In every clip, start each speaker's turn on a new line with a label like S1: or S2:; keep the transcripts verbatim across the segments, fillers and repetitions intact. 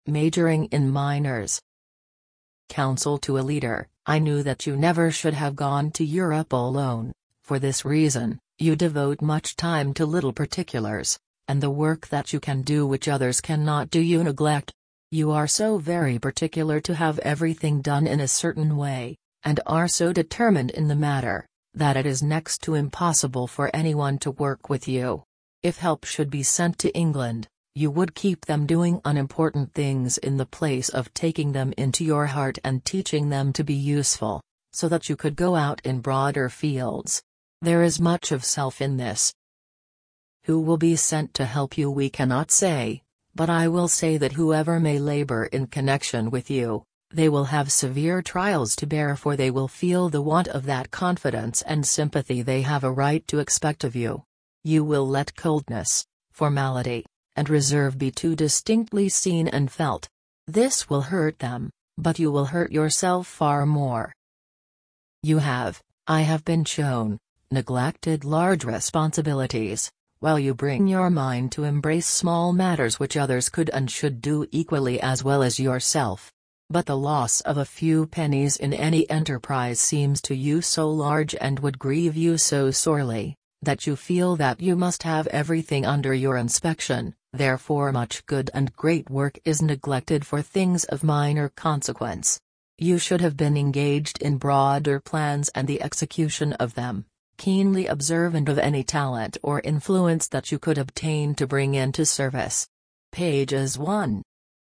S1: Majoring in minors. Counsel to a leader: I knew that you never should have gone to Europe alone. For this reason, you devote much time to little particulars, and the work that you can do which others cannot do you neglect. You are so very particular to have everything done in a certain way, and are so determined in the matter, that it is next to impossible for anyone to work with you. If help should be sent to England, you would keep them doing unimportant things in the place of taking them into your heart and teaching them to be useful, so that you could go out in broader fields. There is much of self in this. Who will be sent to help you we cannot say, but I will say that whoever may labor in connection with you, they will have severe trials to bear, for they will feel the want of that confidence and sympathy they have a right to expect of you. You will let coldness, formality, and reserve be too distinctly seen and felt. This will hurt them, but you will hurt yourself far more. You have, I have been shown, neglected large responsibilities, while you bring your mind to embrace small matters which others could and should do equally as well as yourself. But the loss of a few pennies in any enterprise seems to you so large and would grieve you so sorely, that you feel that you must have everything under your inspection. Therefore much good and great work is neglected for things of minor consequence. You should have been engaged in broader plans and the execution of them, keenly observant of any talent or influence that you could obtain to bring into service. Pages one.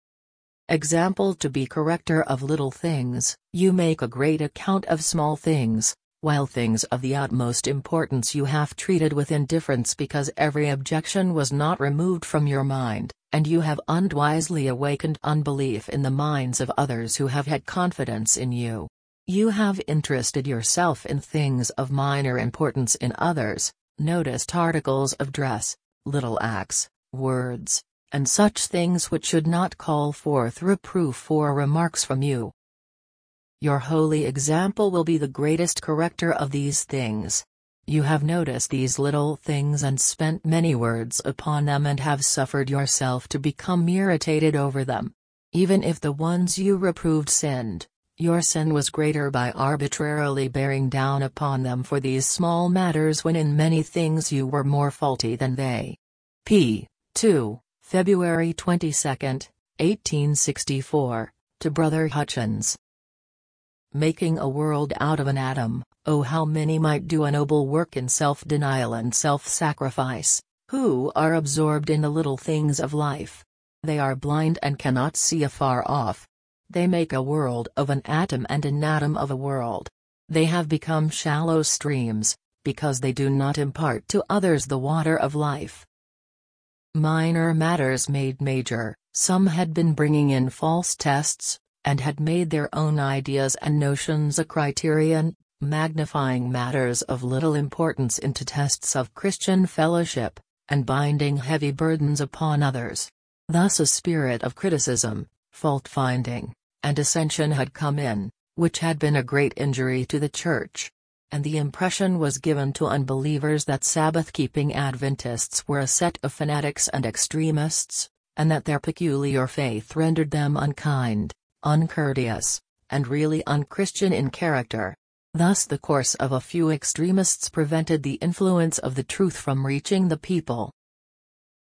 S1: Example: to be corrector of little things, you make a great account of small things, while things of the utmost importance you have treated with indifference because every objection was not removed from your mind, and you have unwisely awakened unbelief in the minds of others who have had confidence in you. You have interested yourself in things of minor importance in others, noticed articles of dress, little acts, words, and such things which should not call forth reproof or remarks from you. Your holy example will be the greatest corrector of these things. You have noticed these little things and spent many words upon them and have suffered yourself to become irritated over them. Even if the ones you reproved sinned, your sin was greater by arbitrarily bearing down upon them for these small matters when in many things you were more faulty than they. P. two, February twenty-second, eighteen sixty-four, to Brother Hutchins. Making a world out of an atom, oh how many might do a noble work in self-denial and self-sacrifice, who are absorbed in the little things of life. They are blind and cannot see afar off. They make a world of an atom and an atom of a world. They have become shallow streams, because they do not impart to others the water of life. Minor matters made major, some had been bringing in false tests, and had made their own ideas and notions a criterion, magnifying matters of little importance into tests of Christian fellowship, and binding heavy burdens upon others. Thus a spirit of criticism, fault-finding, and dissension had come in, which had been a great injury to the Church. And the impression was given to unbelievers that Sabbath-keeping Adventists were a set of fanatics and extremists, and that their peculiar faith rendered them unkind, uncourteous, and really unchristian in character. Thus the course of a few extremists prevented the influence of the truth from reaching the people,